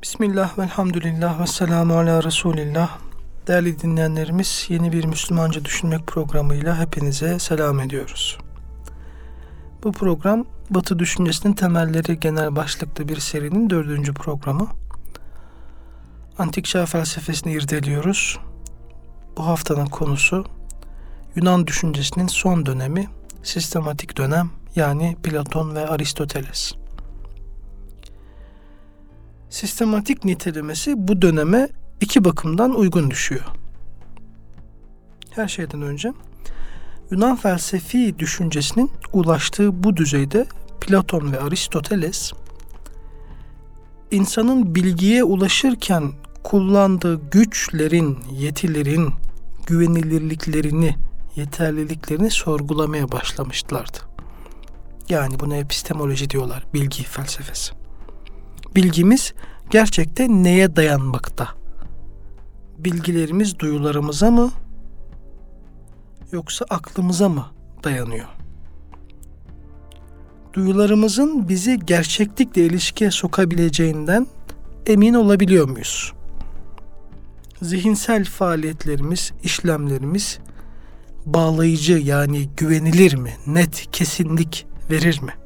Bismillah, velhamdülillah, ve selamu ala Resulillah. Değerli dinleyenlerimiz, yeni bir Müslümanca Düşünmek programıyla hepinize selam ediyoruz. Bu program, Batı Düşüncesinin Temelleri genel başlıklı bir serinin 4. programı. Antik Çağ felsefesini irdeliyoruz. Bu haftanın konusu, Yunan düşüncesinin son dönemi, sistematik dönem, yani Platon ve Aristoteles. Sistematik nitelemesi bu döneme iki bakımdan uygun düşüyor. Her şeyden önce Yunan felsefi düşüncesinin ulaştığı bu düzeyde Platon ve Aristoteles, insanın bilgiye ulaşırken kullandığı güçlerin, yetilerin, güvenilirliklerini, yeterliliklerini sorgulamaya başlamışlardı. Yani buna epistemoloji diyorlar, bilgi felsefesi. Bilgimiz gerçekten neye dayanmakta? Bilgilerimiz duyularımıza mı yoksa aklımıza mı dayanıyor? Duyularımızın bizi gerçeklikle ilişkiye sokabileceğinden emin olabiliyor muyuz? Zihinsel faaliyetlerimiz, işlemlerimiz bağlayıcı, yani güvenilir mi? Net, kesinlik verir mi?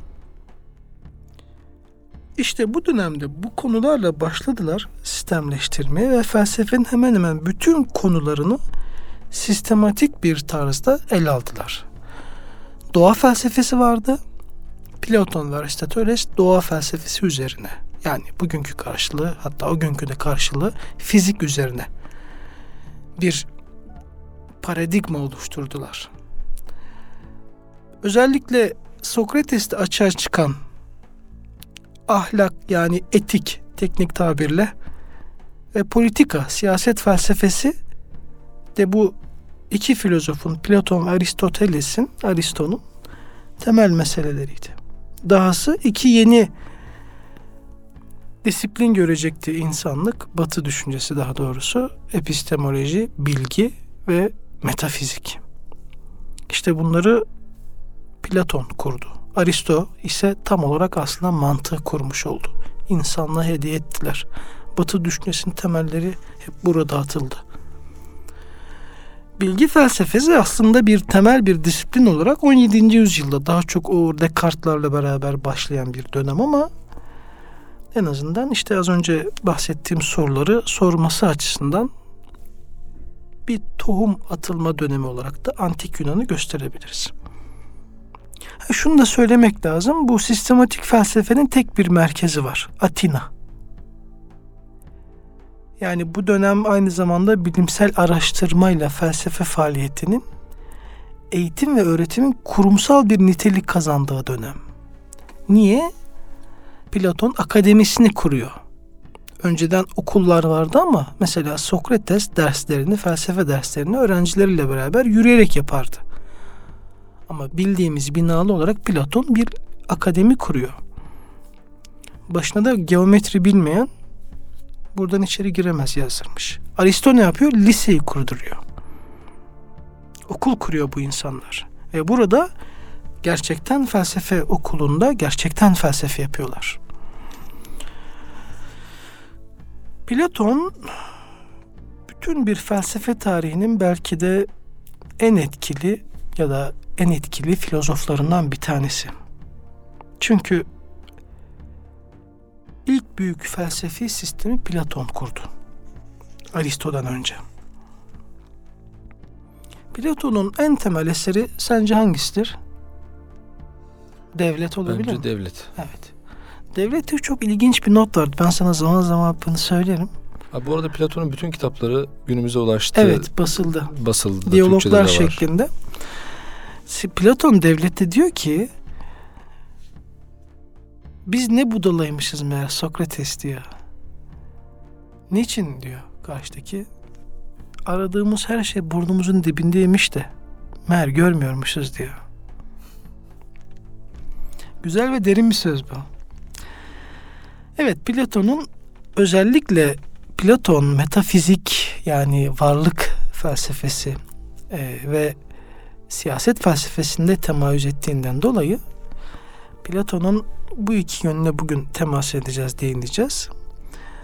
İşte bu dönemde bu konularla başladılar sistemleştirmeye ve felsefenin hemen hemen bütün konularını sistematik bir tarzda ele aldılar. Doğa felsefesi vardı. Platon ve Aristoteles doğa felsefesi üzerine, yani bugünkü karşılığı, hatta o günkü de karşılığı fizik üzerine bir paradigma oluşturdular. Özellikle Sokrates'te açığa çıkan ahlak, yani etik teknik tabirle, ve politika, siyaset felsefesi de bu iki filozofun, Platon ve Aristo'nun temel meseleleriydi. Dahası iki yeni disiplin görecekti insanlık, Batı düşüncesi daha doğrusu, epistemoloji, bilgi ve metafizik. İşte bunları Platon kurdu. Aristo ise tam olarak aslında mantığı kurmuş oldu. İnsanlığa hediye ettiler. Batı düşüncesinin temelleri hep burada atıldı. Bilgi felsefesi aslında bir temel bir disiplin olarak 17. yüzyılda daha çok o Descartes'larla beraber başlayan bir dönem, ama en azından işte az önce bahsettiğim soruları sorması açısından bir tohum atılma dönemi olarak da Antik Yunan'ı gösterebiliriz. Şunu da söylemek lazım. Bu sistematik felsefenin tek bir merkezi var. Atina. Yani bu dönem aynı zamanda bilimsel araştırmayla felsefe faaliyetinin, eğitim ve öğretimin kurumsal bir nitelik kazandığı dönem. Niye? Platon akademisini kuruyor. Önceden okullar vardı ama mesela Sokrates derslerini, felsefe derslerini öğrencileriyle beraber yürüyerek yapardı. Ama bildiğimiz binalı olarak Platon bir akademi kuruyor. Başına da geometri bilmeyen buradan içeri giremez yazdırmış. Aristo ne yapıyor? Liseyi kurduruyor. Okul kuruyor bu insanlar. Ve burada gerçekten felsefe okulunda gerçekten felsefe yapıyorlar. Platon bütün bir felsefe tarihinin belki de en etkili ya da en etkili filozoflarından bir tanesi. Çünkü ilk büyük felsefi sistemi Platon kurdu. Aristo'dan önce. Platon'un en temel eseri sence hangisidir? Devlet olabilir mi? Bence devlet. Evet. Devlette çok ilginç bir not vardı. Ben sana zaman zaman bunu söylerim. Bu arada Platon'un bütün kitapları günümüze ulaştı. Evet, basıldı. Basıldı. Diyaloglar şeklinde. Platon devlette diyor ki, biz ne budalaymışız meğer Sokrates diyor. Niçin diyor karşıdaki? Aradığımız her şey burnumuzun dibindeymiş de meğer görmüyormuşuz diyor. Güzel ve derin bir söz bu. Evet, Platon'un özellikle Platon metafizik, yani varlık felsefesi ve siyaset felsefesinde temayüz ettiğinden dolayı Platon'un bu iki yönüne bugün temas edeceğiz, değineceğiz.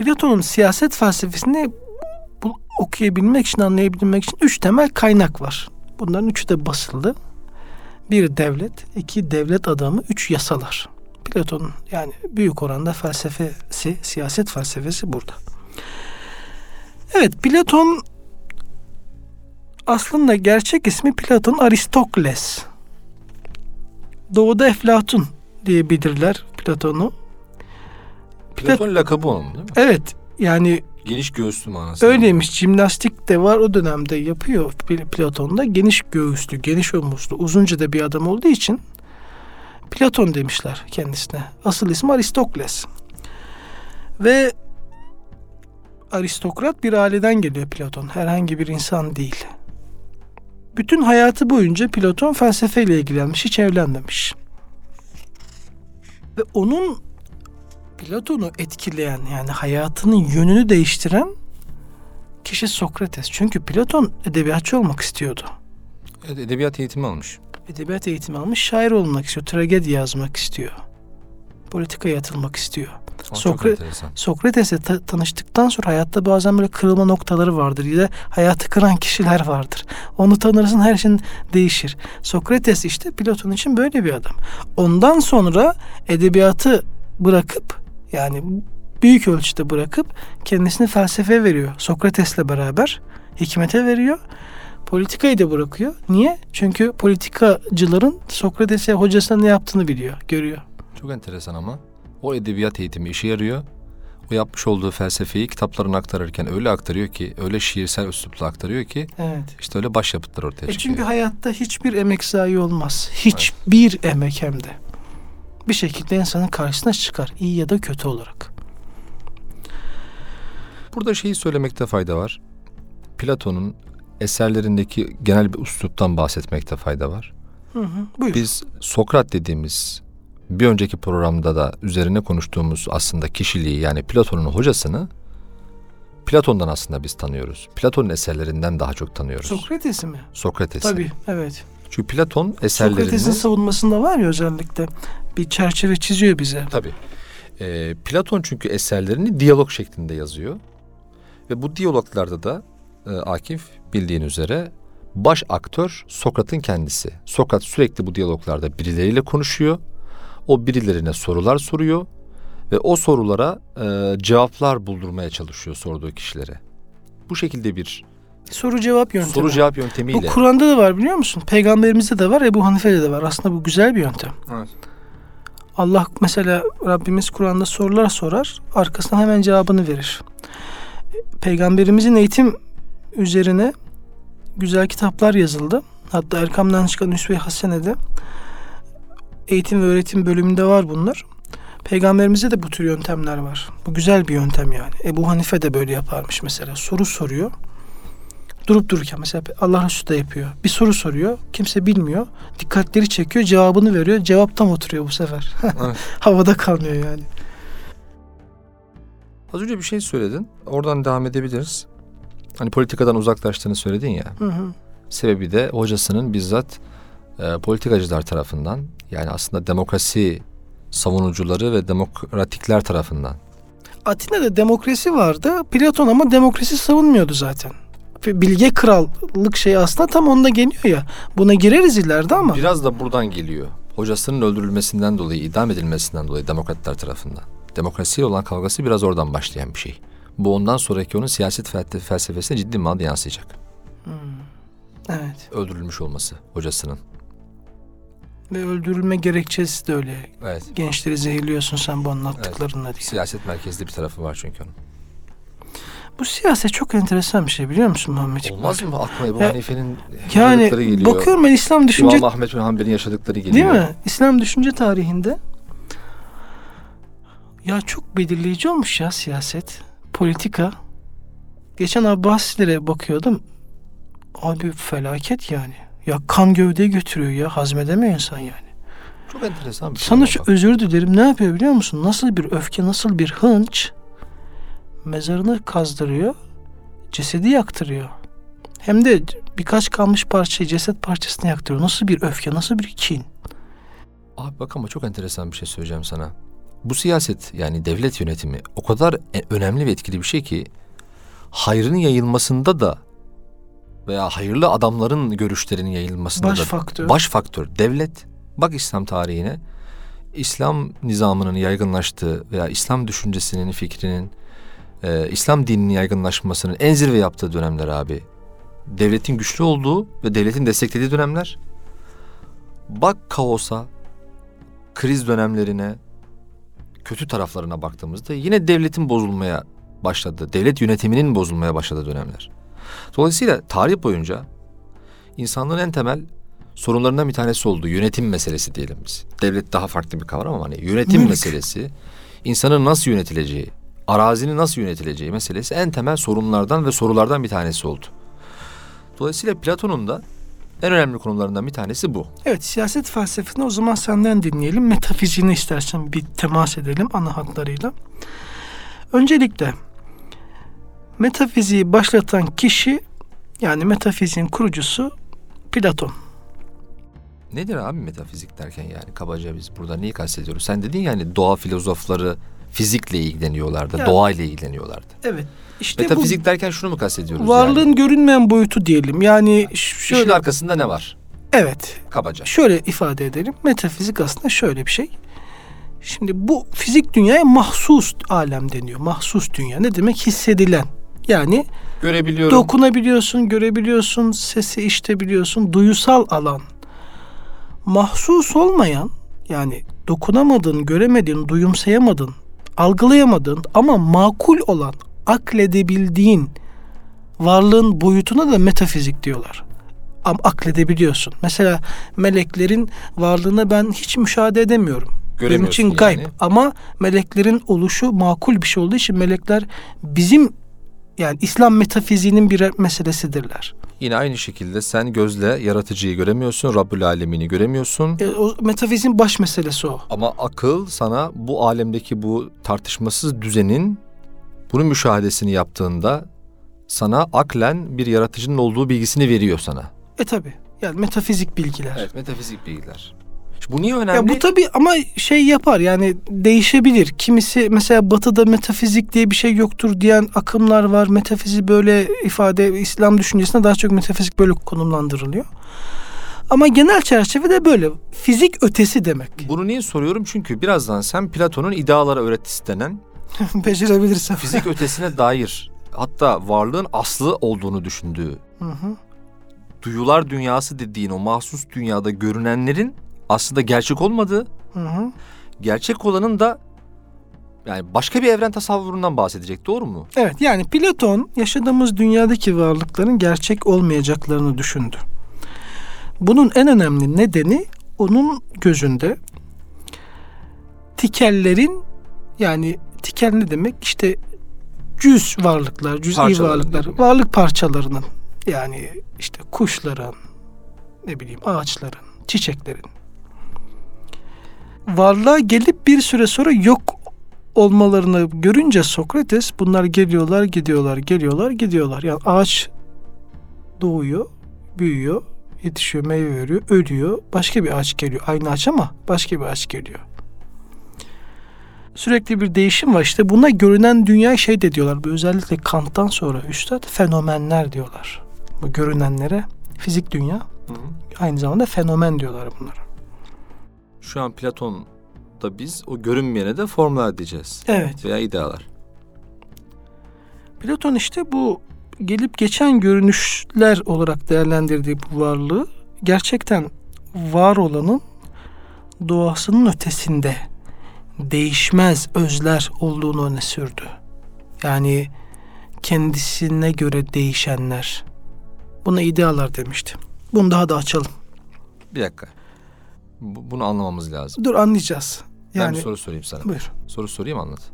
Platon'un siyaset felsefesini okuyabilmek için, anlayabilmek için 3 temel kaynak var. Bunların 3'ü de basılı. 1 devlet, 2 devlet adamı, 3 yasalar. Platon'un yani büyük oranda felsefesi, siyaset felsefesi burada. Evet, Platon aslında gerçek ismi Platon Aristokles. Doğuda Eflatun diye bilirler Platon'u. Platon lakabı onun değil mi? Evet, yani Geniş göğüslü manasında. öyleymiş. Jimnastik de var, o dönemde yapıyor Platon'da. Geniş göğüslü, geniş omuzlu, uzunca da bir adam olduğu için Platon demişler kendisine. Asıl ismi Aristokles. Ve aristokrat bir aileden geliyor Platon. Herhangi bir insan değil. Bütün hayatı boyunca Platon felsefeyle ilgilenmiş, hiç evlenmemiş. Ve Platon'u etkileyen, yani hayatının yönünü değiştiren kişi Sokrates. Çünkü Platon edebiyatçı olmak istiyordu. Evet, edebiyat eğitimi almış. Edebiyat eğitimi almış, şair olmak istiyor, tragedi yazmak istiyor. Politikaya atılmak istiyor. Çok enteresan. Sokrates'le tanıştıktan sonra hayatta bazen böyle kırılma noktaları vardır. Ya da hayatı kıran kişiler vardır. Onu tanırsın, her şey değişir. Sokrates işte Platon için böyle bir adam. Ondan sonra edebiyatı bırakıp, yani büyük ölçüde bırakıp kendisini felsefeye veriyor. Sokrates'le beraber hikmete veriyor. Politikayı da bırakıyor. Niye? Çünkü politikacıların Sokrates'e, hocasına ne yaptığını biliyor, görüyor. Çok enteresan ama. O edebiyat eğitimi işe yarıyor. O yapmış olduğu felsefeyi kitaplarına aktarırken öyle aktarıyor ki, öyle şiirsel üslupla aktarıyor ki, Evet. işte öyle başyapıtlar ortaya çıkıyor. Çünkü hayatta hiçbir emek zayi olmaz. Hiçbir emek hem de. Bir şekilde insanın karşısına çıkar. İyi ya da kötü olarak. Burada şeyi söylemekte fayda var. Platon'un eserlerindeki genel bir üsluptan bahsetmekte fayda var. Buyur. Biz Sokrat dediğimiz, bir önceki programda da üzerine konuştuğumuz aslında kişiliği, yani Platon'un hocasını Platon'dan aslında biz tanıyoruz. Platon'un eserlerinden daha çok tanıyoruz. Sokrates'i mi? Sokrates'i. Tabii, evet. Çünkü Platon eserlerini... Sokrates'in savunmasında var ya, özellikle bir çerçeve çiziyor bize. Tabii. Platon çünkü eserlerini diyalog şeklinde yazıyor. Ve bu diyaloglarda da Akif, bildiğin üzere baş aktör Sokrat'ın kendisi. Sokrat sürekli bu diyaloglarda birileriyle konuşuyor. O birilerine sorular soruyor ve o sorulara cevaplar buldurmaya çalışıyor sorduğu kişilere. Bu şekilde bir Soru cevap yöntemi. soru cevap yöntemiyle. Bu Kur'an'da da var, biliyor musun? Peygamberimizde de var, Ebu Hanife'de de var. Aslında bu güzel bir yöntem. Evet. Allah mesela, Rabbimiz Kur'an'da sorular sorar, arkasından hemen cevabını verir. Peygamberimizin eğitim üzerine güzel kitaplar yazıldı. Hatta Erkam'dan çıkan Üsve-i Hasene'de eğitim ve öğretim bölümünde var bunlar. Peygamberimizde de bu tür yöntemler var. Bu güzel bir yöntem yani. Ebu Hanife de böyle yaparmış mesela. Soru soruyor. Durup dururken mesela Allah Resulü de yapıyor. Bir soru soruyor. Kimse bilmiyor. Dikkatleri çekiyor. Cevabını veriyor. Cevap tam oturuyor bu sefer. Evet. Havada kalmıyor yani. Az önce bir şey söyledin. Oradan devam edebiliriz. Hani politikadan uzaklaştığını söyledin ya. Hı. Sebebi de hocasının bizzat politikacılar tarafından, yani aslında demokrasi savunucuları ve demokratikler tarafından. Atina'da demokrasi vardı. Platon ama demokrasi savunmuyordu zaten. Bilge krallık şeyi aslında tam onda geliyor ya. Buna gireriz ileride ama. Biraz da buradan geliyor. Hocasının öldürülmesinden dolayı, idam edilmesinden dolayı demokratlar tarafından. Demokrasiyle olan kavgası biraz oradan başlayan bir şey. Bu ondan sonraki onun siyaset felsefesine ciddi manada yansıyacak. Evet. Öldürülmüş olması hocasının. Ve öldürülme gerekçesi de öyle. Evet. Gençleri zehirliyorsun sen bu anlattıklarınla diye. Siyaset merkezli bir tarafı var çünkü onun. Bu siyaset çok enteresan bir şey, biliyor musun Muhammed? Olmaz mı? Aklıma Ebu Ya, Hanife'nin yani yaşadıkları geliyor. bakıyorum ben İslam düşünce... İmam Ahmed bin Hanbel'in yaşadıkları geliyor. Değil mi? İslam düşünce tarihinde ya çok belirleyici olmuş ya siyaset, politika. Geçen Abbasilere bakıyordum. Abi felaket yani. Ya kan gövdeyi götürüyor ya. Hazmedemiyor insan yani. Çok enteresan bir şey. Sana şu özür dilerim, ne yapıyor biliyor musun? Nasıl bir öfke, nasıl bir hınç, mezarını kazdırıyor, cesedi yaktırıyor. Hem de birkaç kalmış parçayı, ceset parçasını yaktırıyor. Nasıl bir öfke, nasıl bir kin. Abi bak ama çok enteresan bir şey söyleyeceğim sana. Bu siyaset, yani devlet yönetimi o kadar önemli ve etkili bir şey ki hayrın yayılmasında da veya hayırlı adamların görüşlerinin yayılmasında Baş da faktör. baş faktör devlet. Bak İslam tarihine, İslam nizamının yaygınlaştığı veya İslam düşüncesinin, fikrinin, İslam dininin yaygınlaşmasının en zirve yaptığı dönemler abi. Devletin güçlü olduğu ve devletin desteklediği dönemler. Bak kaosa, kriz dönemlerine, kötü taraflarına baktığımızda yine devletin bozulmaya başladığı, devlet yönetiminin bozulmaya başladığı dönemler. Dolayısıyla tarih boyunca insanlığın en temel sorunlarından bir tanesi oldu. Yönetim meselesi diyelim biz. Devlet daha farklı bir kavram ama hani yönetim meselesi, insanın nasıl yönetileceği, arazinin nasıl yönetileceği meselesi en temel sorunlardan ve sorulardan bir tanesi oldu. Dolayısıyla Platon'un da en önemli konularından bir tanesi bu. Evet, siyaset felsefesini o zaman senden dinleyelim. Metafiziğini istersen bir temas edelim ana hatlarıyla. Öncelikle metafiziği başlatan kişi, yani metafiziğin kurucusu Platon. Nedir abi metafizik derken, yani kabaca biz burada neyi kastediyoruz? Sen dedin yani doğa filozofları fizikle ilgileniyorlardı, Ya, doğayla ilgileniyorlardı. Evet. İşte Metafizik derken şunu mu kastediyoruz? varlığın yani? görünmeyen boyutu diyelim. Yani İşin şöyle, arkasında ne var? evet. Kabaca. Şöyle ifade edelim. Metafizik aslında şöyle bir şey. Şimdi bu fizik dünyaya mahsus alem deniyor. Mahsus dünya. Ne demek? Hissedilen. Yani Görebiliyorum. dokunabiliyorsun, görebiliyorsun, sesi işitebiliyorsun. Duyusal alan. Mahsus olmayan, yani dokunamadın, göremedin, duyumsayamadın, algılayamadın ama makul olan, akledebildiğin varlığın boyutuna da metafizik diyorlar. Ama akledebiliyorsun. Mesela meleklerin varlığını ben hiç müşahede edemiyorum. Benim için Göremiyorsun gayb. yani. Ama meleklerin oluşu makul bir şey olduğu için melekler bizim, yani İslam metafiziğinin bir meselesidirler. Yine aynı şekilde sen gözle yaratıcıyı göremiyorsun, Rabbül Alemin'i göremiyorsun. O metafizin baş meselesi o. Ama akıl sana bu alemdeki bu tartışmasız düzenin, bunun müşahedesini yaptığında sana aklen bir yaratıcının olduğu bilgisini veriyor sana. Tabi. Yani metafizik bilgiler. Evet, metafizik bilgiler. İşte bu niye önemli? Ya bu tabi ama şey yapar, yani değişebilir. Kimisi mesela Batı'da metafizik diye bir şey yoktur diyen akımlar var. Metafizik böyle ifade, İslam düşüncesinde daha çok metafizik böyle konumlandırılıyor. Ama genel çerçevede böyle. Fizik ötesi demek. Bunu niye soruyorum? Çünkü birazdan sen Platon'un idealara öğretisi denen Becerebilirsem. fizik ötesine dair, hatta varlığın aslı olduğunu düşündüğü, duyular dünyası dediğin o mahsus dünyada görünenlerin aslında gerçek olmadığı, gerçek olanın da yani başka bir evren tasavvurundan bahsedecek, doğru mu? Evet, yani Platon yaşadığımız dünyadaki varlıkların gerçek olmayacaklarını düşündü. Bunun en önemli nedeni onun gözünde tikellerin, yani tikel ne demek? İşte cüz varlıklar, cüz'i Parçaları varlıklar, değil mi? varlık parçalarının, yani işte kuşların, ne bileyim ağaçların, çiçeklerin varlığa gelip bir süre sonra yok olmalarını görünce Sokrates, bunlar geliyorlar, gidiyorlar, geliyorlar, gidiyorlar. Yani ağaç doğuyor, büyüyor, yetişiyor, meyve veriyor, ölüyor. Başka bir ağaç geliyor. Aynı ağaç ama başka bir ağaç geliyor. Sürekli bir değişim var. İşte buna görünen dünya şey de diyorlar. Bu özellikle Kant'tan sonra üstad fenomenler diyorlar. Bu görünenlere fizik dünya, aynı zamanda fenomen diyorlar bunlara. Şu an Platon'da biz o görünmeyene de formlar diyeceğiz. Evet. Veya idealar. Platon işte bu gelip geçen görünüşler olarak değerlendirdiği bu varlığı gerçekten var olanın doğasının ötesinde değişmez özler olduğunu öne sürdü. Yani kendisine göre değişenler. Buna idealar demişti. Bunu daha da açalım. Bir dakika. Bunu anlamamız lazım. Dur, anlayacağız. Ben Yani bir soru sorayım sana. buyur. Soru sorayım, anlat.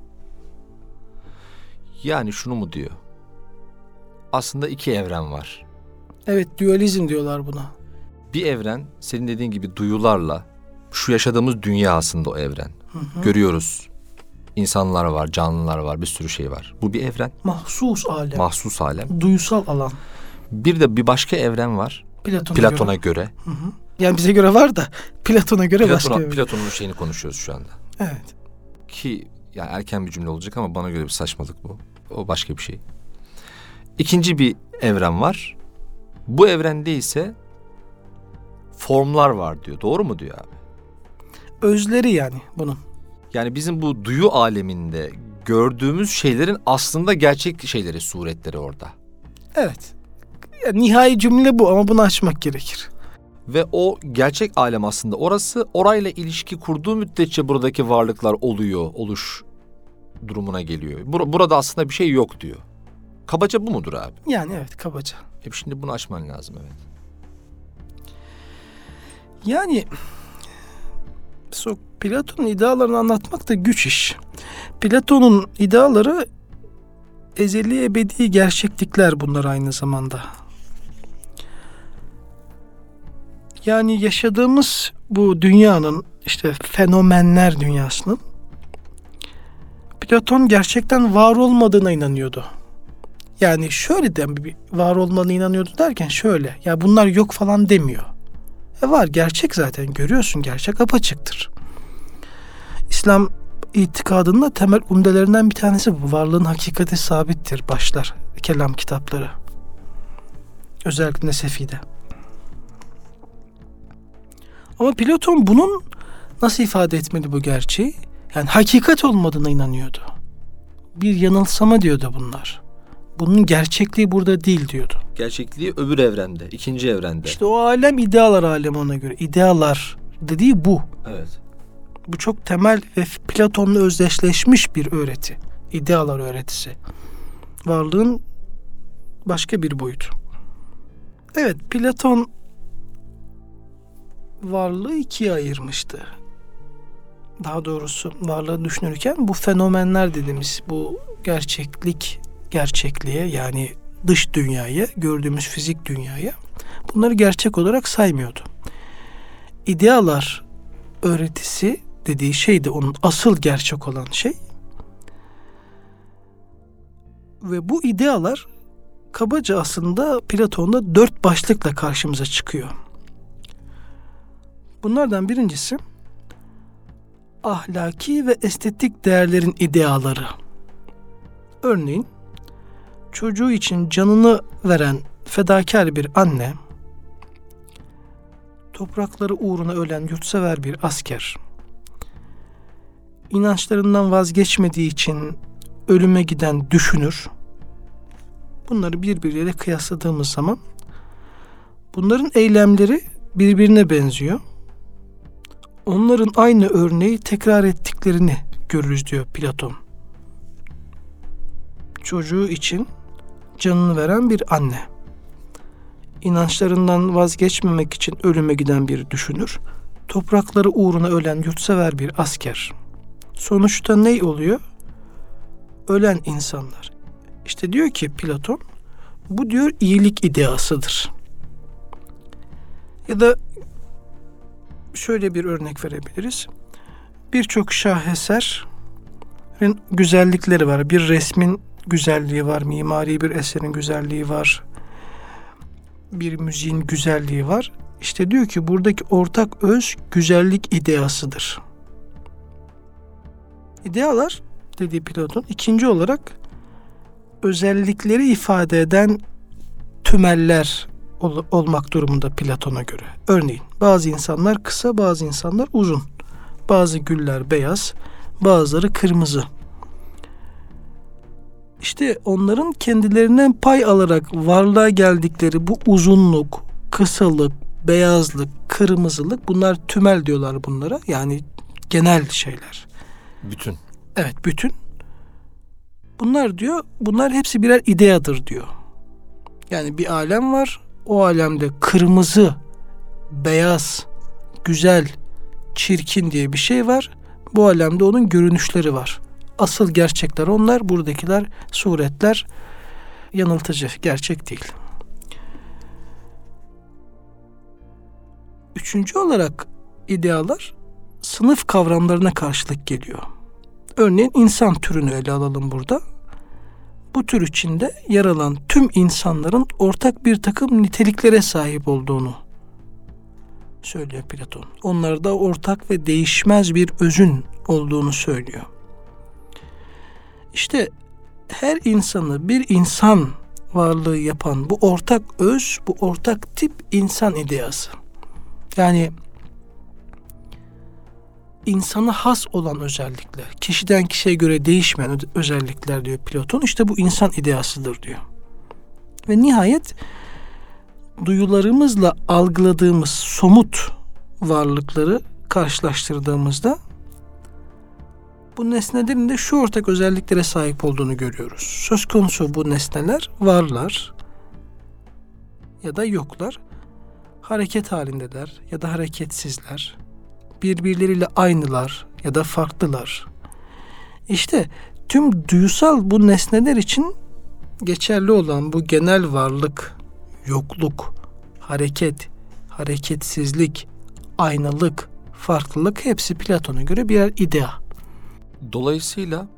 Yani şunu mu diyor? Aslında iki evren var. Evet, dualizm diyorlar buna. Bir evren senin dediğin gibi duyularla, şu yaşadığımız dünya aslında o evren. Görüyoruz. İnsanlar var, canlılar var, bir sürü şey var. Bu bir evren. Mahsus alem. Mahsus alem. Duysal alan. Bir de bir başka evren var. Platon'a göre. Yani bize göre var da Platon'a göre başka. Platon'un şeyini konuşuyoruz şu anda. Evet. ki yani erken bir cümle olacak ama bana göre bir saçmalık bu. O başka bir şey. İkinci bir evren var. Bu evrende ise formlar var diyor. Doğru mu diyor abi? Özleri yani bunun. Yani bizim bu duyu aleminde gördüğümüz şeylerin aslında gerçek şeyleri, suretleri orada. Evet. Yani nihai cümle bu ama bunu açmak gerekir. Ve o gerçek alem aslında orası, orayla ilişki kurduğu müddetçe buradaki varlıklar oluyor, oluş durumuna geliyor. Burada aslında bir şey yok diyor. Kabaca bu mudur abi? Yani evet, kabaca. Şimdi bunu açman lazım, evet. Yani Platon'un idealarını anlatmak da güç iş. Platon'un ideaları ezeli ebedi gerçeklikler bunlar aynı zamanda. Yani yaşadığımız bu dünyanın, işte fenomenler dünyasının Platon gerçekten var olmadığına inanıyordu. Yani şöyle de bir var olmadığına inanıyordu derken şöyle. Ya bunlar yok falan demiyor. Var, gerçek zaten, görüyorsun, gerçek apaçıktır. İslam itikadının da temel umdelerinden bir tanesi bu. Varlığın hakikati sabittir başlar kelam kitapları. Özellikle Nesefi'de. Ama Platon bunun nasıl ifade etmeli bu gerçeği? Yani hakikat olmadığına inanıyordu. Bir yanılsama diyordu bunlar. Bunun gerçekliği burada değil diyordu. Gerçekliği öbür evrende, ikinci evrende. İşte o alem idealar alemi ona göre. İdealar dediği bu. Evet. Bu çok temel ve Platon'la özdeşleşmiş bir öğreti. İdealar öğretisi. Varlığın başka bir boyutu. Evet, Platon varlığı ikiye ayırmıştı. Daha doğrusu varlığı düşünürken bu fenomenler dediğimiz bu gerçekliğe yani dış dünyaya, gördüğümüz fizik dünyaya, bunları gerçek olarak saymıyordu. İdealar öğretisi dediği şey de onun asıl gerçek olan şey. Ve bu idealar kabaca aslında Platon'da 4 başlıkla karşımıza çıkıyor. Bunlardan birincisi ahlaki ve estetik değerlerin ideaları. Örneğin çocuğu için canını veren fedakar bir anne, toprakları uğruna ölen yurtsever bir asker, inançlarından vazgeçmediği için ölüme giden düşünür. Bunları birbiriyle kıyasladığımız zaman bunların eylemleri birbirine benziyor. Onların aynı örneği tekrar ettiklerini görürüz diyor Platon. Çocuğu için canını veren bir anne, inançlarından vazgeçmemek için ölüme giden bir düşünür, toprakları uğruna ölen yurtsever bir asker. Sonuçta ne oluyor? Ölen insanlar. İşte diyor ki Platon, bu diyor iyilik ideasıdır. Ya da şöyle bir örnek verebiliriz. Birçok şaheserin güzellikleri var. Bir resmin güzelliği var, mimari bir eserin güzelliği var, bir müziğin güzelliği var. İşte diyor ki buradaki ortak öz güzellik ideasıdır. İdealar dediği Platon ikinci olarak özellikleri ifade eden tümeller olmak durumunda Platon'a göre. Örneğin bazı insanlar kısa, bazı insanlar uzun. Bazı güller beyaz, bazıları kırmızı. İşte onların kendilerinden pay alarak varlığa geldikleri bu uzunluk, kısalık, beyazlık, kırmızılık, bunlar tümel diyorlar bunlara. Yani genel şeyler. Bütün. Evet, bütün. Bunlar diyor, bunlar hepsi birer ideadır diyor. Yani bir alem var. O alemde kırmızı, beyaz, güzel, çirkin diye bir şey var. Bu alemde onun görünüşleri var. Asıl gerçekler onlar. Buradakiler suretler, yanıltıcı, gerçek değil. Üçüncü olarak idealar sınıf kavramlarına karşılık geliyor. Örneğin insan türünü ele alalım burada. Bu tür içinde yer alan tüm insanların ortak bir takım niteliklere sahip olduğunu söylüyor Platon. Onlarda ortak ve değişmez bir özün olduğunu söylüyor. İşte her insanı bir insan varlığı yapan bu ortak öz, bu ortak tip insan ideası. Yani insana has olan özellikler, kişiden kişiye göre değişmeyen özellikler diyor Platon. İşte bu insan ideasıdır diyor. Ve nihayet duyularımızla algıladığımız somut varlıkları karşılaştırdığımızda bu nesnelerin de şu ortak özelliklere sahip olduğunu görüyoruz. Söz konusu bu nesneler varlar ya da yoklar. Hareket halindeler ya da hareketsizler. Birbirleriyle aynılar ya da farklılar. İşte tüm duyusal bu nesneler için geçerli olan bu genel varlık, yokluk, hareket, hareketsizlik, aynalık, farklılık hepsi Platon'a göre birer idea. Dolayısıyla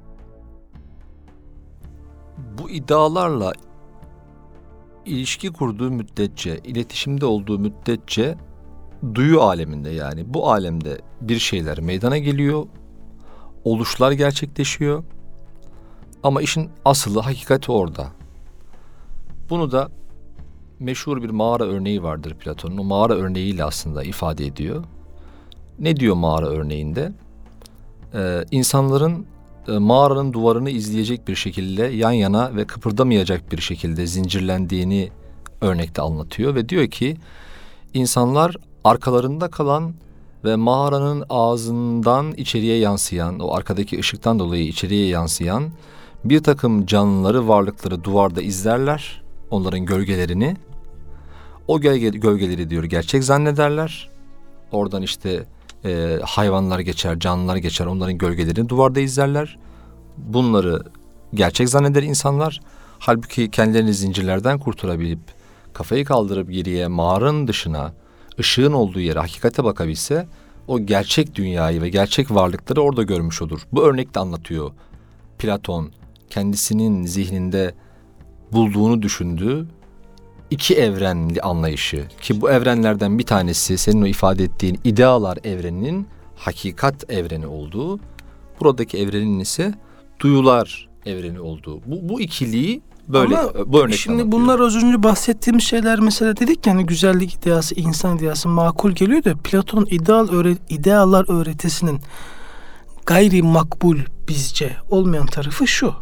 bu iddialarla ilişki kurduğu müddetçe, iletişimde olduğu müddetçe duyu aleminde, yani bu alemde bir şeyler meydana geliyor, oluşlar gerçekleşiyor ama işin asılı, hakikati orada. Bunu da meşhur bir mağara örneği vardır Platon'un. O mağara örneğiyle aslında ifade ediyor. Ne diyor mağara örneğinde? İnsanların mağaranın duvarını izleyecek bir şekilde yan yana ve kıpırdamayacak bir şekilde zincirlendiğini örnekte anlatıyor ve diyor ki insanlar arkalarında kalan ve mağaranın ağzından içeriye yansıyan, o arkadaki ışıktan dolayı içeriye yansıyan bir takım canlıları, varlıkları duvarda izlerler, onların gölgelerini. O gölgeleri diyor gerçek zannederler. Oradan işte hayvanlar geçer, canlılar geçer, onların gölgelerini duvarda izlerler. Bunları gerçek zanneder insanlar. Halbuki kendilerini zincirlerden kurtarabilip kafayı kaldırıp geriye mağaranın dışına, ışığın olduğu yere, hakikate bakabilse o gerçek dünyayı ve gerçek varlıkları orada görmüş olur. Bu örnekte anlatıyor Platon kendisinin zihninde bulduğunu düşündüğü iki evrenli anlayışı, ki bu evrenlerden bir tanesi senin o ifade ettiğin idealar evreninin hakikat evreni olduğu, buradaki evrenin ise duyular evreni olduğu. Bu ikiliği böyle bu örnek şimdi anlatıyor. bunlar az önce bahsettiğimiz şeyler mesela dedik yani güzellik ideası, insan ideası makul geliyor da Platon'un idealar öğretisinin gayri makbul bizce olmayan tarafı şu.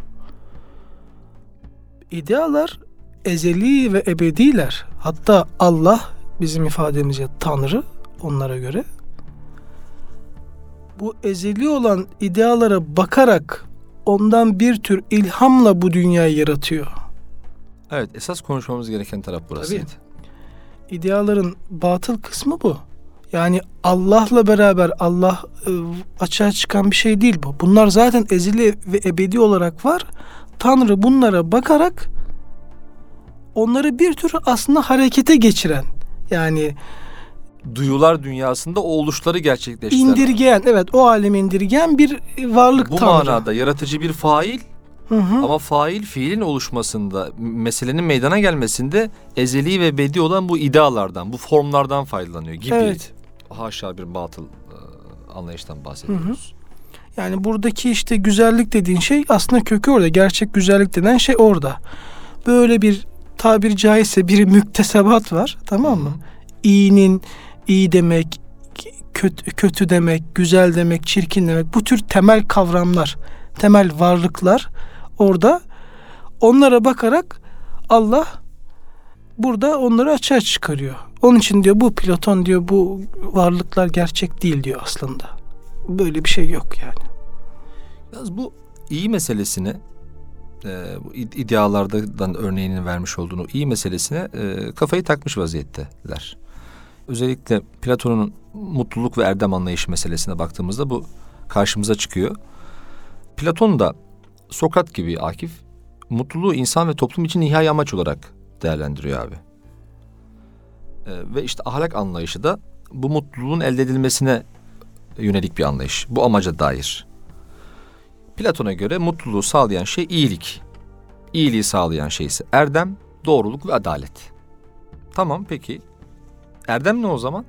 İdealar ezeli ve ebediler. Hatta Allah bizim ifademizce Tanrı onlara göre. Bu ezeli olan idealara bakarak ondan bir tür ilhamla bu dünyayı yaratıyor. Evet, esas konuşmamız gereken taraf burasıydı. Tabii. İdeaların batıl kısmı bu. Yani Allah'la beraber Allah açığa çıkan bir şey değil bu. Bunlar zaten ezeli ve ebedi olarak var. Tanrı bunlara bakarak onları bir tür aslında harekete geçiren, yani Duyular dünyasında o oluşları gerçekleştiren, indirgeyen, evet o alemi indirgeyen bir varlık bu Tanrı. manada yaratıcı bir fail. Ama fail fiilin oluşmasında, meselenin meydana gelmesinde ezeli ve ebedi olan bu idealardan, bu formlardan faydalanıyor gibi. Evet. Haşa bir batıl anlayıştan bahsediyoruz. Yani buradaki işte güzellik dediğin şey aslında kökü orada. Gerçek güzellik denen şey orada. Böyle bir tabiri caizse bir müktesebat var, tamam mı? İyinin iyi demek, kötü demek, güzel demek, çirkin demek. Bu tür temel kavramlar, temel varlıklar orada. Onlara bakarak Allah burada onları açığa çıkarıyor. Onun için diyor bu Platon diyor bu varlıklar gerçek değil diyor aslında. Böyle bir şey yok yani. Yalnız bu iyi meselesine, bu idealardan örneğini vermiş olduğunu iyi meselesine kafayı takmış vaziyetteler. Özellikle Platon'un mutluluk ve erdem anlayışı meselesine baktığımızda bu karşımıza çıkıyor. Platon da Sokrat gibi Akif, mutluluğu insan ve toplum için nihai amaç olarak değerlendiriyor abi. Ve işte ahlak anlayışı da bu mutluluğun elde edilmesine yönelik bir anlayış. Bu amaca dair. Platon'a göre mutluluğu sağlayan şey iyilik. İyiliği sağlayan şey ise erdem, doğruluk ve adalet. Tamam, peki erdem ne o zaman?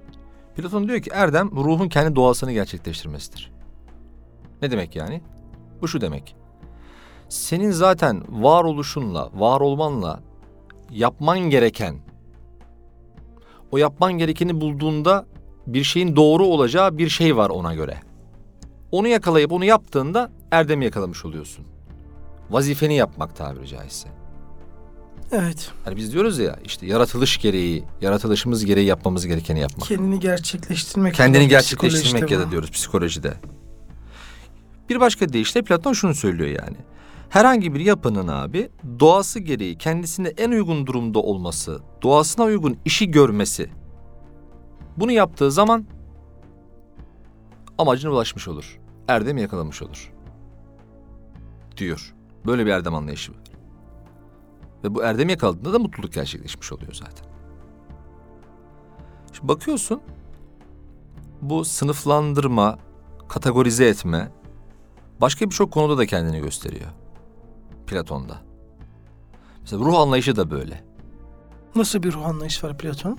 Platon diyor ki erdem ruhun kendi doğasını gerçekleştirmesidir. Ne demek yani? Bu şu demek. Senin zaten varoluşunla, var olmanla yapman gereken, o yapman gerekeni bulduğunda bir şeyin doğru olacağı bir şey var ona göre. Onu yakalayıp onu yaptığında erdemi yakalamış oluyorsun. Vazifeni yapmak tabiri caizse. Evet. Hani biz diyoruz ya işte yaratılışımız gereği yapmamız gerekeni yapmak. Kendini gerçekleştirmek. Kendini gerçekleştirmek ya Psikolojide da diyoruz psikolojide. Bir başka deyişle Platon şunu söylüyor yani. Herhangi bir yapının abi doğası gereği kendisine en uygun durumda olması, doğasına uygun işi görmesi. Bunu yaptığı zaman amacına ulaşmış olur. Erdemi yakalamış olur. Diyor. Böyle bir erdem anlayışı var. Ve bu erdemi yakaladığında da mutluluk gerçekleşmiş oluyor zaten. Şimdi bakıyorsun bu sınıflandırma, kategorize etme başka birçok konuda da kendini gösteriyor. Platon'da. Mesela ruh anlayışı da böyle. Nasıl bir ruh anlayışı var Platon'un?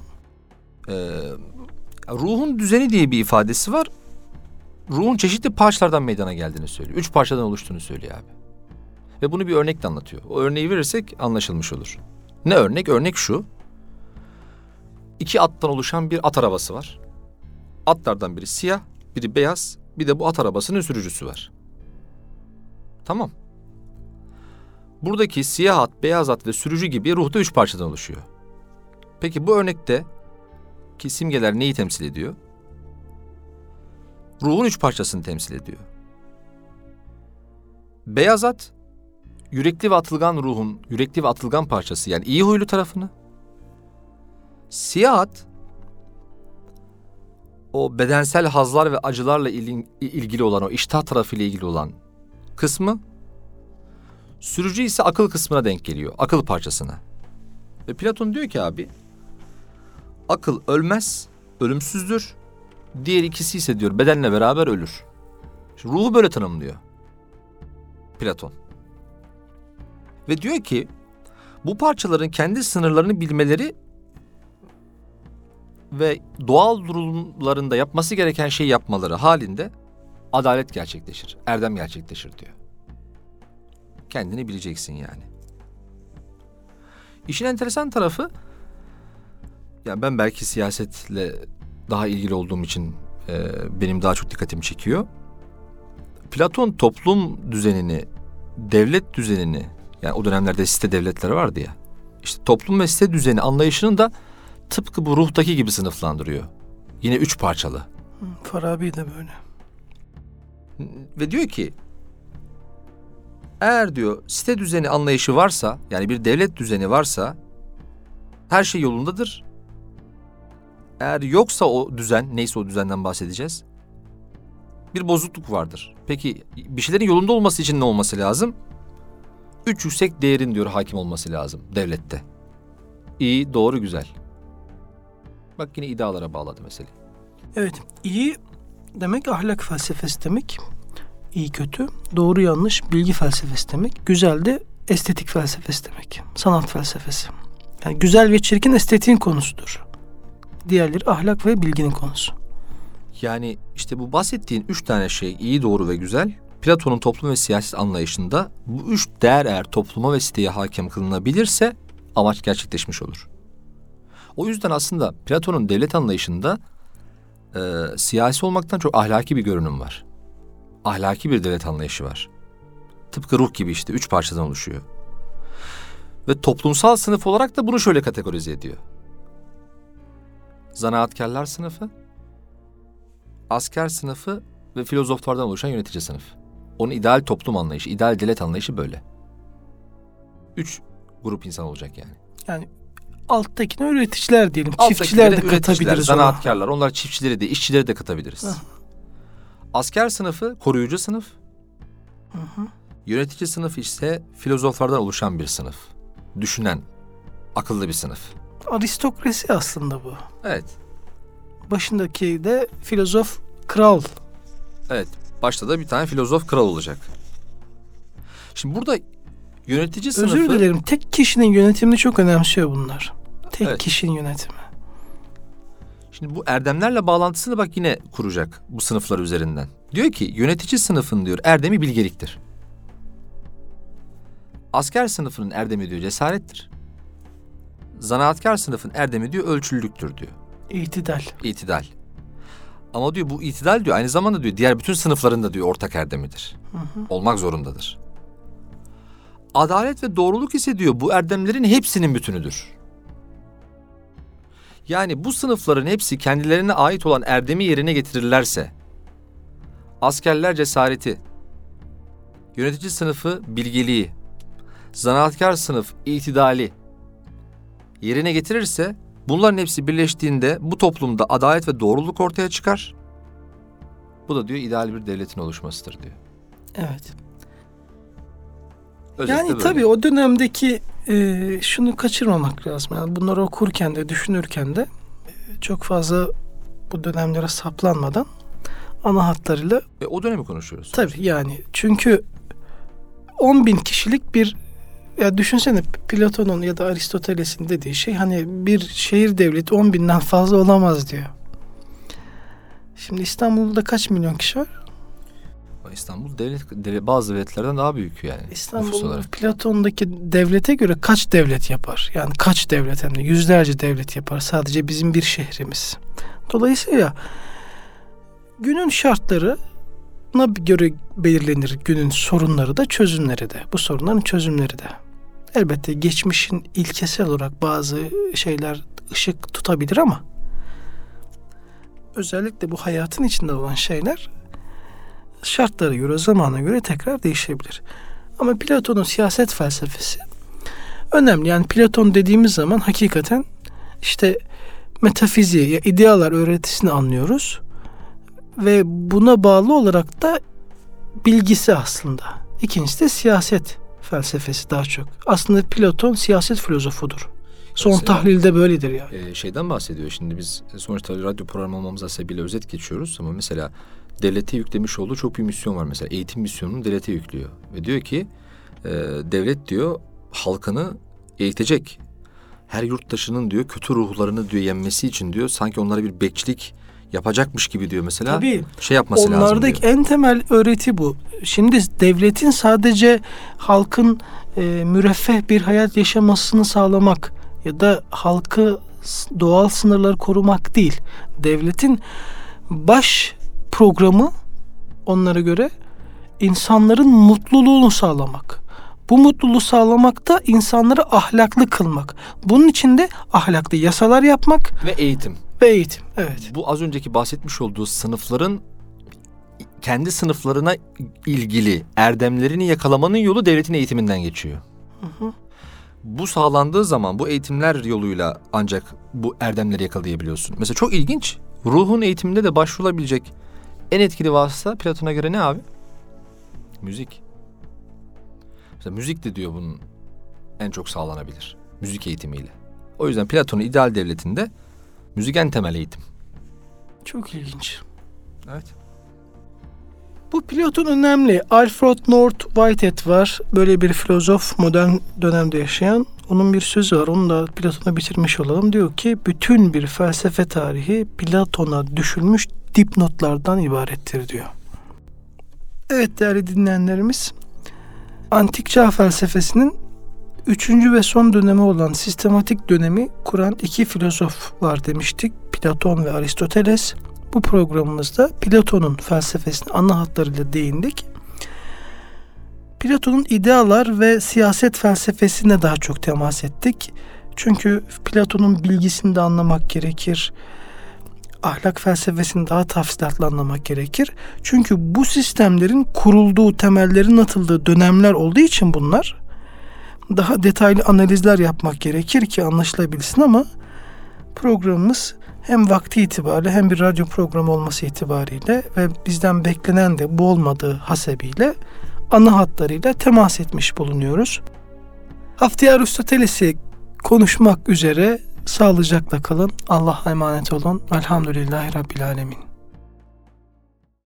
Ruhun düzeni diye bir ifadesi var. Ruhun çeşitli parçalardan meydana geldiğini söylüyor. 3 parçadan oluştuğunu söylüyor abi. Ve bunu bir örnekle anlatıyor. O örneği verirsek anlaşılmış olur. Ne örnek? Örnek şu. 2 attan oluşan bir at arabası var. Atlardan biri siyah, biri beyaz. Bir de bu at arabasının sürücüsü var. Tamam. Buradaki siyah at, beyaz at ve sürücü gibi ruhta 3 parçadan oluşuyor. Peki bu örnekte ki simgeler neyi temsil ediyor? Ruhun 3 parçasını temsil ediyor. Beyaz at, yürekli ve atılgan ruhun yürekli ve atılgan parçası, yani iyi huylu tarafını. Siyah at, o bedensel hazlar ve acılarla ilgili olan, o iştah tarafıyla ilgili olan kısmı. Sürücü ise akıl kısmına denk geliyor, akıl parçasına. Ve Platon diyor ki abi, akıl ölmez, ölümsüzdür. Diğer ikisi ise diyor bedenle beraber ölür. Şimdi ruhu böyle tanımlıyor Platon. Ve diyor ki bu parçaların kendi sınırlarını bilmeleri ve doğal durumlarında yapması gereken şeyi yapmaları halinde adalet gerçekleşir, erdem gerçekleşir diyor. Kendini bileceksin yani. İşin enteresan tarafı, yani ben belki siyasetle daha ilgili olduğum için benim daha çok dikkatimi çekiyor. Platon toplum düzenini, devlet düzenini, yani o dönemlerde site devletleri vardı ya, işte toplum ve site düzeni anlayışını da tıpkı bu ruhtaki gibi sınıflandırıyor. Yine 3 parçalı. Farabi de böyle. Ve diyor ki, eğer diyor site düzeni anlayışı varsa, yani bir devlet düzeni varsa her şey yolundadır. Eğer yoksa o düzen, neyse o düzenden bahsedeceğiz, bir bozukluk vardır. Peki bir şeylerin yolunda olması için ne olması lazım? 3 yüksek değerin diyor hakim olması lazım devlette. İyi, doğru, güzel. Bak yine idealara bağladı meseleyi. Evet, iyi demek ahlak felsefesi demek. İyi kötü, doğru yanlış bilgi felsefesi demek. Güzel de estetik felsefesi demek. Sanat felsefesi. Yani güzel ve çirkin estetiğin konusudur. Diğerleri ahlak ve bilginin konusu. Yani işte bu bahsettiğin 3 tane şey, iyi, doğru ve güzel, Platon'un toplum ve siyaset anlayışında bu 3 değer eğer topluma ve siteye hakim kılınabilirse amaç gerçekleşmiş olur. O yüzden aslında Platon'un devlet anlayışında siyasi olmaktan çok ahlaki bir görünüm var. Ahlaki bir devlet anlayışı var. Tıpkı ruh gibi işte 3 parçadan oluşuyor. Ve toplumsal sınıf olarak da bunu şöyle kategorize ediyor. Zanaatkarlar sınıfı, asker sınıfı ve filozoflardan oluşan yönetici sınıf. Onun ideal toplum anlayışı, ideal devlet anlayışı böyle. 3 grup insan olacak yani. Yani alttakine üreticiler diyelim. Alttakilere Çiftçiler de üreticiler, katabiliriz ona. zanaatkarlar, onlar çiftçileri de, işçileri de katabiliriz. Asker sınıfı koruyucu sınıf. Yönetici sınıf ise filozoflardan oluşan bir sınıf. Düşünen, akıllı bir sınıf. Aristokrasi aslında bu. Evet. Başındaki de filozof kral. Evet. Başta da bir tane filozof kral olacak. Şimdi burada yönetici sınıfı... Özür dilerim. Tek kişinin yönetimini çok önemsiyor bunlar. Tek Evet. kişinin yönetimi. Şimdi bu erdemlerle bağlantısını bak yine kuracak bu sınıflar üzerinden. Diyor ki yönetici sınıfın diyor erdemi bilgeliktir. Asker sınıfının erdemi diyor cesarettir. Zanaatkar sınıfın erdemi diyor ölçülülüktür diyor. İtidal. İtidal. Ama diyor bu itidal diyor aynı zamanda diyor diğer bütün sınıfların da diyor ortak erdemidir. Olmak zorundadır. Adalet ve doğruluk ise diyor bu erdemlerin hepsinin bütünüdür. Yani bu sınıfların hepsi kendilerine ait olan erdemi yerine getirirlerse, askerler cesareti, yönetici sınıfı bilgeliği, zanaatkar sınıf itidali yerine getirirse, bunların hepsi birleştiğinde bu toplumda adalet ve doğruluk ortaya çıkar. Bu da diyor ideal bir devletin oluşmasıdır diyor. Evet. Özetle Yani böyle. tabii o dönemdeki şunu kaçırmamak lazım. Yani bunları okurken de düşünürken de çok fazla bu dönemlere saplanmadan ana hatlarıyla O dönemi konuşuyoruz. tabii yani çünkü 10.000 kişilik bir ya düşünsene Platon'un ya da Aristoteles'in dediği şey hani bir şehir devleti 10.000'den fazla olamaz diyor. Şimdi İstanbul'da kaç milyon kişi var? İstanbul bazı devletlerden daha büyük yani. nüfus İstanbul olarak. Platon'daki devlete göre kaç devlet yapar? Yani kaç devlet hem de yüzlerce devlet yapar sadece bizim bir şehrimiz. Dolayısıyla günün şartlarına göre belirlenir günün sorunları da çözümleri de. Bu sorunların çözümleri de. Elbette geçmişin ilkesel olarak bazı şeyler ışık tutabilir ama özellikle bu hayatın içinde olan şeyler şartlara göre, zamana göre tekrar değişebilir. Ama Platon'un siyaset felsefesi önemli. Yani Platon dediğimiz zaman hakikaten işte metafiziği, ya idealar öğretisini anlıyoruz. Ve buna bağlı olarak da bilgisi aslında. İkincisi de siyaset felsefesi daha çok. Aslında Platon siyaset filozofudur. Son Mesela, tahlilde böyledir yani. Şeyden bahsediyor. Şimdi biz sonuçta radyo programı olmamız sebebiyle özet geçiyoruz. Ama mesela devlete yüklemiş olduğu çok bir misyon var. Mesela eğitim misyonunu devlete yüklüyor. Ve diyor ki devlet diyor halkını eğitecek. Her yurttaşının diyor kötü ruhlarını diyor yenmesi için diyor sanki onlara bir bekçilik yapacakmış gibi diyor mesela. Tabii. Şey yapması lazım diyor. Onlardaki en temel öğreti bu. Şimdi devletin sadece halkın müreffeh bir hayat yaşamasını sağlamak ya da halkı doğal sınırları korumak değil. Devletin baş programı onlara göre insanların mutluluğunu sağlamak. Bu mutluluğu sağlamak da insanları ahlaklı kılmak. Bunun için de ahlaklı yasalar yapmak Ve eğitim. ve eğitim. Evet. Bu az önceki bahsetmiş olduğu sınıfların kendi sınıflarına ilgili erdemlerini yakalamanın yolu devletin eğitiminden geçiyor. Bu sağlandığı zaman bu eğitimler yoluyla ancak bu erdemleri yakalayabiliyorsun. Mesela çok ilginç. Ruhun eğitiminde de başvurulabilecek en etkili vasıta Platon'a göre ne abi? Müzik. Mesela müzik de diyor bunun en çok sağlanabilir. Müzik eğitimiyle. O yüzden Platon'un ideal devletinde müzik en temel eğitim. Çok ilginç. Evet. Bu Platon önemli. Alfred North Whitehead var. Böyle bir filozof modern dönemde yaşayan. Onun bir sözü var. Onu da Platon'a bitirmiş olalım. Diyor ki bütün bir felsefe tarihi Platon'a düşülmüş dipnotlardan ibarettir diyor. Evet değerli dinleyenlerimiz, antik çağ felsefesinin 3. ve son dönemi olan sistematik dönemi kuran iki filozof var demiştik. Platon ve Aristoteles. Bu programımızda Platon'un felsefesine ana hatlarıyla değindik. Platon'un idealar ve siyaset felsefesine daha çok temas ettik. Çünkü Platon'un bilgisini de anlamak gerekir. Ahlak felsefesini daha tafsilatlı anlamak gerekir. Çünkü bu sistemlerin kurulduğu, temellerin atıldığı dönemler olduğu için bunlar daha detaylı analizler yapmak gerekir ki anlaşılabilsin ama programımız hem vakti itibariyle hem bir radyo programı olması itibariyle ve bizden beklenen de bu olmadığı hasebiyle ana hatlarıyla temas etmiş bulunuyoruz. Haftaya Aristoteles'i konuşmak üzere sağlıcakla kalın. Allah'a emanet olun. Elhamdülillahi Rabbil Alemin.